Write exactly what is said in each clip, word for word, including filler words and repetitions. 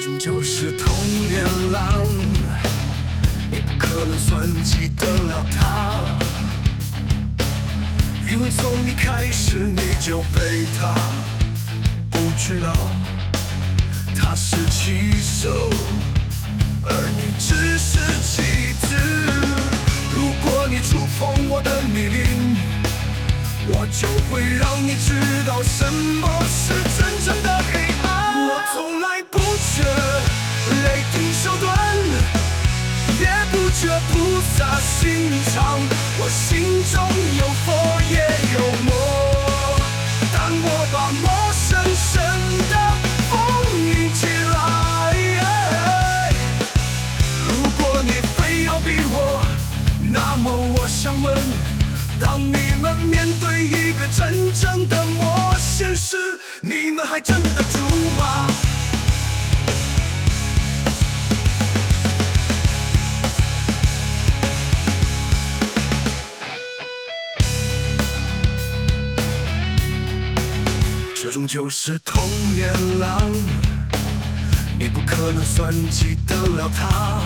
终究是童年郎，你不可能算计得了他，因为从一开始你就被他不知道他是棋手，而你只是棋子。如果你触碰我的密令，我就会让你知道什么是真正的黑暗。我从来不缺雷霆手段，也不缺菩萨心肠，我心中有佛也有魔，但我把魔深深的封印起来。如果你非要逼我，那么我想问，当你们面对一个真正的魔仙时，你们还镇得住吗？这终究是童年郎，你不可能算计得了他，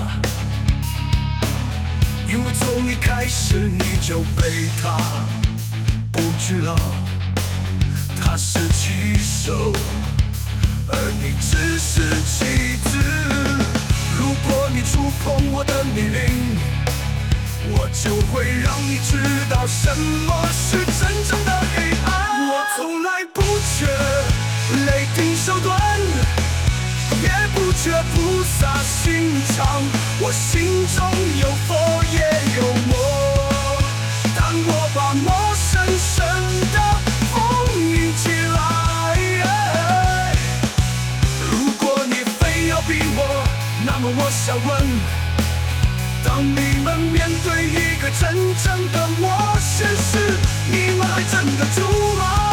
因为从一开始你就被他布局了，他是棋手，而你只是棋子。如果你触碰我的密令，我就会让你知道什么是真正的黑暗。我从来不缺雷霆手段，也不缺菩萨心肠，我心中有佛也有魔，但我把魔深深的封印起来。如果你非要逼我，那么我想问，当你们面对一个真正的魔仙时，你们还镇得住吗？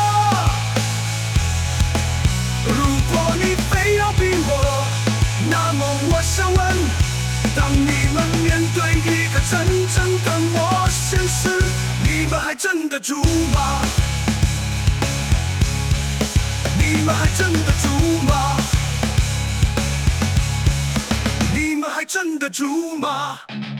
如果你非要逼我，那么我想问，当你们面对一个真正的魔仙时，你们还镇得住吗？你们还镇得住吗？你们还镇得住吗？